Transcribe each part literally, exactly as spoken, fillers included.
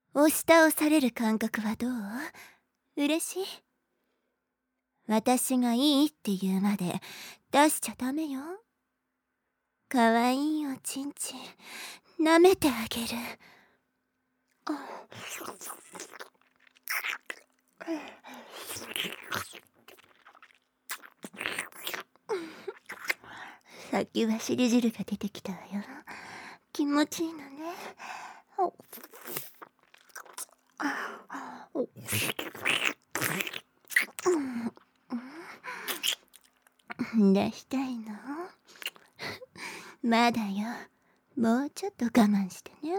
押し倒される感覚はどう？嬉しい？私がいいって言うまで出しちゃダメよ。かわいいおちんちん舐めてあげる。先走り汁が出てきたわよ。気持ちいいのね。出したいの？まだよ。もうちょっと我慢してね。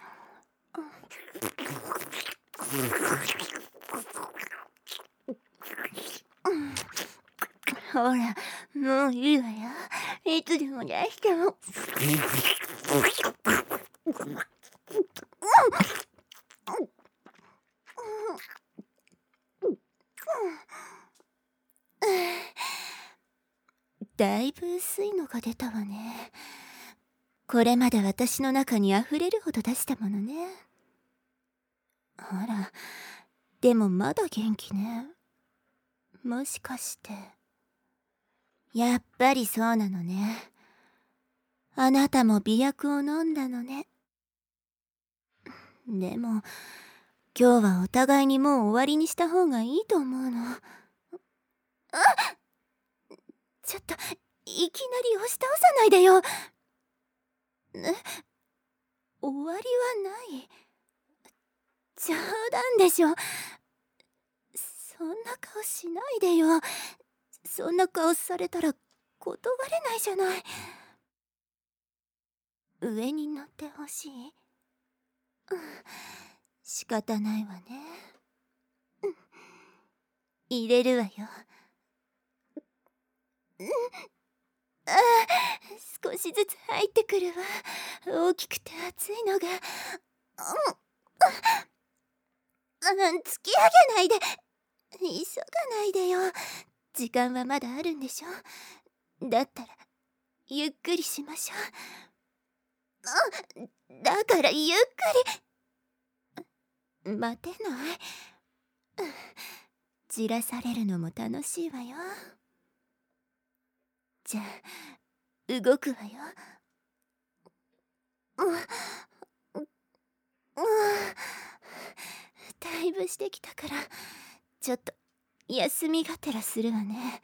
ほら、もういいわよ。いつでも出しても。だいぶ薄いのが出たわね。これまで私の中に溢れるほど出したものね。あら、でもまだ元気ね。もしかして。やっぱりそうなのね。あなたも媚薬を飲んだのね。でも、今日はお互いにもう終わりにした方がいいと思うの。あっ！ちょっと、いきなり押し倒さないでよ。え、終わりはない。冗談でしょ。そんな顔しないでよ。そんな顔されたら断れないじゃない。上に乗ってほしい？うん、仕方ないわね。うん、入れるわよ。うん、ああ、少しずつ入ってくるわ。大きくて熱いのが。うん、うん、突き上げないで。急がないでよ。時間はまだあるんでしょ。だったらゆっくりしましょう。あ、だからゆっくり。待てない？じらされるのも楽しいわよ。じゃあ動くわよ。うん、だいぶしてきたからちょっと休みがてらするわね。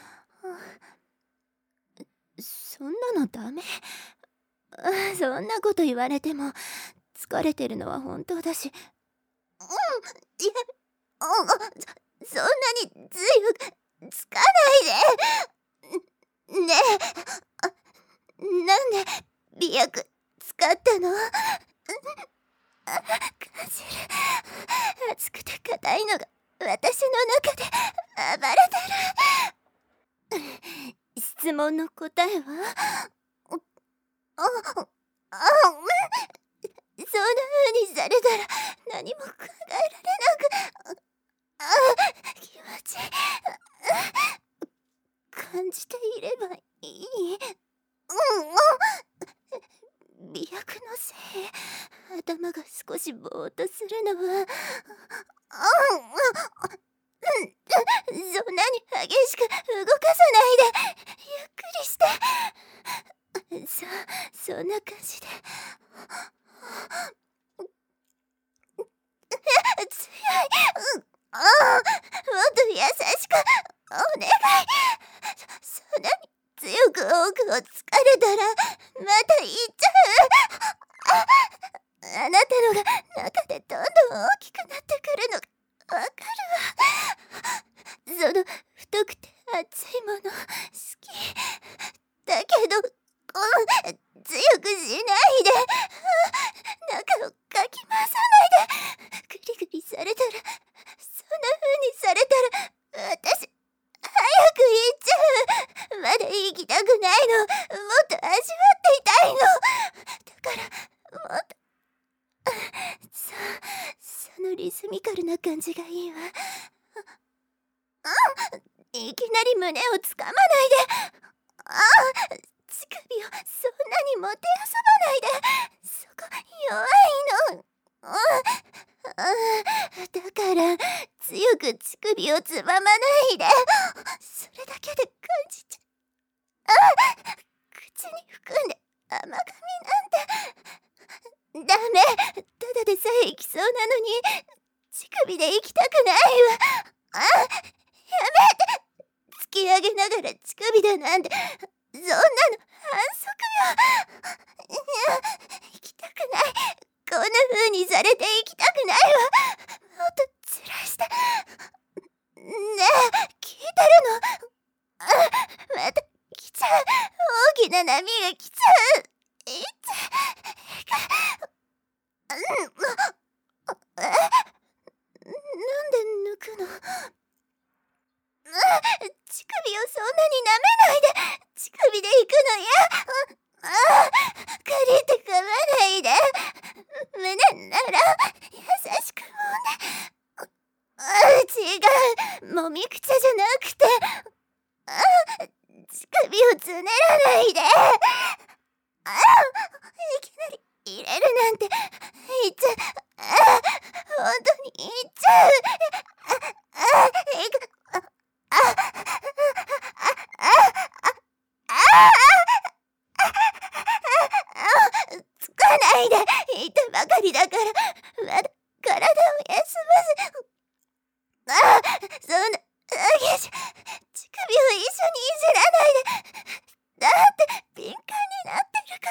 そんなのダメ。そんなこと言われても疲れてるのは本当だし。うん、いや、そ、そんなに強くつかないで。ねえ、なんで媚薬使ったの？感じる。熱くて硬いのが私の中で暴れてる。質問の答えは？あ、あ、あ、そんな風にされたら何も考えられなく。あ、気持ち感じていればいい。うん、媚薬のせい。頭が少しぼーっとするのは。そんなに激しく動かさないで。ゆっくりして。そ、そんな感じで。強い。ああ、もっと優しくお願い。そ、そんなに強く奥をつかれたらまた行っちゃう。あ、あなたのが中でどんどん大きくなってくるのがわかるわ。その太くて熱いもの好きだけど、うん、強くしないで。中をかき回さないで。グリグリされたら、そんな風にされたら私早く行っちゃう。まだ行きたくないの。もっと味わっていたいの。だからもっと、そ、そのリズミカルな感じがいいわ。あ、いきなり胸をつかまないで。あ、乳首をそんなにもてあそばないで。そこ弱いの。 首をつままないで。それだけで感じちゃう。あ、口に含んで甘噛みなんてダメ。ただでさえ行きそうなのに乳首で行きたくないわ。あ、やめて。突き上げながら乳首だなんて、そんなの反則よ。行きたくない。こんな風にされて行きたくないわ。もっとずらして。ねえ、聞いてるの？あ、また来ちゃう。大きな波が来ちゃう。いつか、うん、え、なんで抜くの？乳首をそんなに舐めないで。乳首で行くのや。ああ、借りて噛まないで。胸なら優しくもんで。あ、違う。もみくちゃじゃなくて、あ、乳首をつねらないで。あ、いきなり入れるなんて言っちゃう。あ、本当に言っちゃう。あ、あ、いくあ、あ、あ、あ、あ、あ、つかないで。言ったばかりだから、まだ体を休ませ。あ、そんな、あげし、乳首を一緒にいじらないで。だって敏感になってるから。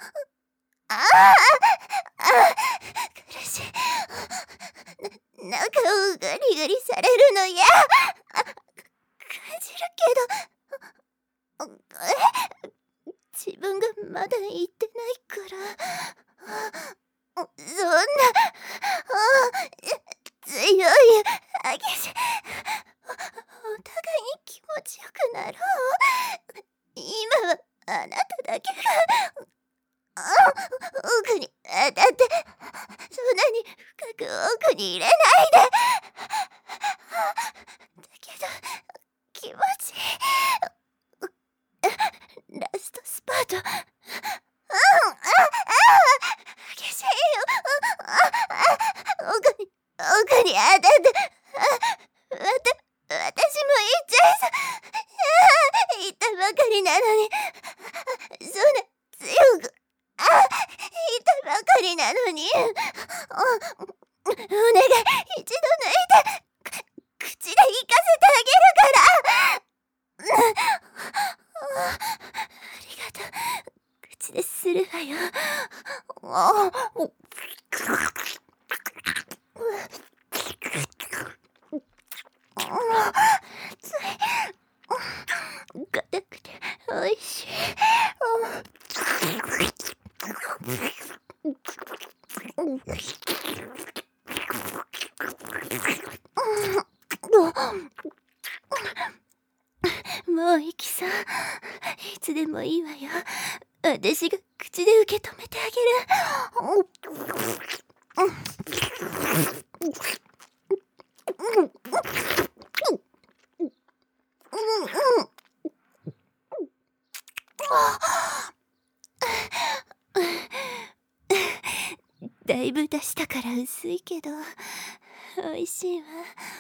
ああ、あ、苦しい。な、中をガリガリされるのや。あ、感じるけど、え、自分がまだ言ってないから。そんな、あ、強いあげし、お互いに気持ちよくなろう。今はあなただけが、あ、奥に当たって、そんなに深く奥に入れないで。だけど気持ちいい。ラストスパート。うん、あ、あ、激しいよ。あ、あ、奥に奥に当たって、あ、また私も行っちゃいそう。言ったばかりなのに、そんな強く、あ、言ったばかりなのに、お、お願い、一度抜いて、口で行かせてあげるから。ありがとう。口でするわよ。あ、つい、硬くておいしい。もう行きそう。いつでもいいわよ。私が口で受け止めてあげる。だいぶ出したから薄いけど美味しいわ。